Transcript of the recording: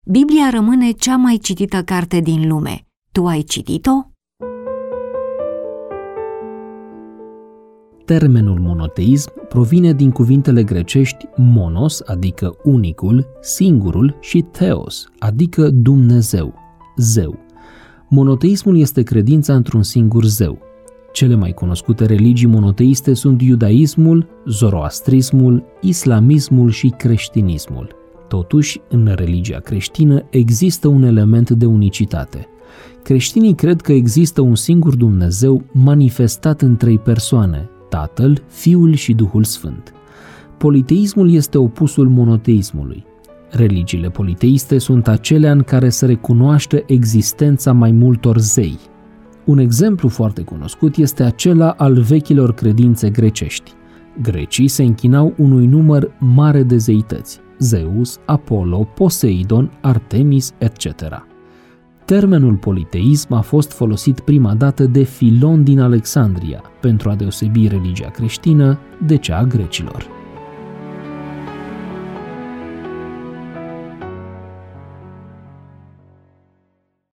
Biblia rămâne cea mai citită carte din lume. Tu ai citit-o? Termenul monoteism provine din cuvintele grecești monos, adică unicul, singurul, și theos, adică Dumnezeu, zeu. Monoteismul este credința într-un singur zeu. Cele mai cunoscute religii monoteiste sunt iudaismul, zoroastrismul, islamismul și creștinismul. Totuși, în religia creștină există un element de unicitate. Creștinii cred că există un singur Dumnezeu manifestat în 3 persoane, Tatăl, Fiul și Duhul Sfânt. Politeismul este opusul monoteismului. Religiile politeiste sunt acelea în care se recunoaște existența mai multor zei. Un exemplu foarte cunoscut este acela al vechilor credințe grecești. Grecii se închinau unui număr mare de zeități: Zeus, Apollo, Poseidon, Artemis, etc. Termenul politeism a fost folosit prima dată de Filon din Alexandria pentru a deosebi religia creștină de cea a grecilor.